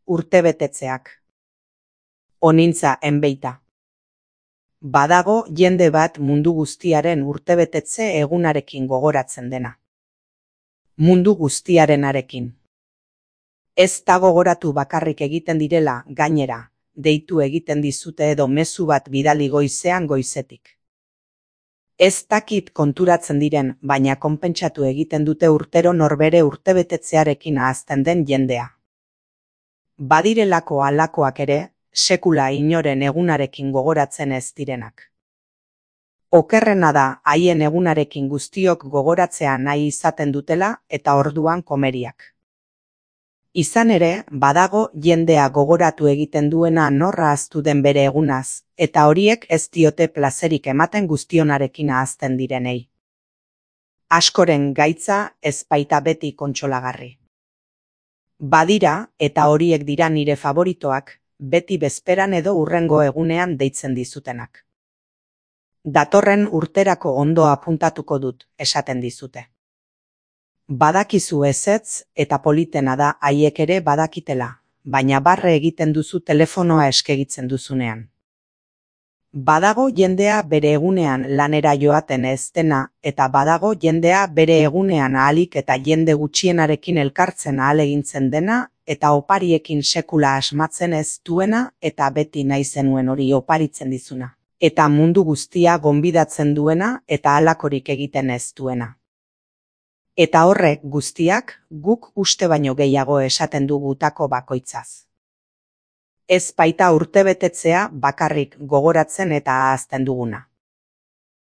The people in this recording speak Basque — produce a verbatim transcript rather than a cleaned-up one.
Urtebetetzeak. Onintza enbeita. Badago jende bat mundu guztiaren urtebetetze egunarekin gogoratzen dena. Mundu guztiarenarekin. Ez da gogoratu bakarrik egiten direla, gainera, deitu egiten dizute edo mezu bat bidali goizean goizetik. Ez dakit konturatzen diren, baina konpentsatu egiten dute urtero norbere urtebetetzearekin ahazten den jendea. Badirelako halakoak ere, sekula inoren egunarekin gogoratzen ez direnak. Okerrena da haien egunarekin guztiok gogoratzea nahi izaten dutela eta orduan komeriak. Izan ere, badago jendea gogoratu egiten duena norra ahaztu den bere egunaz, eta horiek ez diote plazerik ematen guztionarekin ahazten direnei. Askoren gaitza ez baita beti kontsolagarri. Badira, eta horiek dira nire favoritoak, beti bezperan edo hurrengo egunean deitzen dizutenak. Datorren urterako ondo apuntatuko dut, esaten dizute. Badakizu ezetz eta politena da haiek ere badakitela, baina barre egiten duzu telefonoa eskegitzen duzunean. Badago jendea bere egunean lanera joaten ez dena, eta badago jendea bere egunean ahalik eta jende gutxienarekin elkartzen ahalegintzen dena, eta opariekin sekula asmatzen ez duena, eta beti nahi zenuen hori oparitzen dizuna. Eta mundu guztia gonbidatzen duena, eta halakorik egiten ez duena. Eta horrek guztiak guk uste baino gehiago esaten dugu gutako bakoitzaz. Ez baita urtebetetzea bakarrik gogoratzen eta ahazten duguna.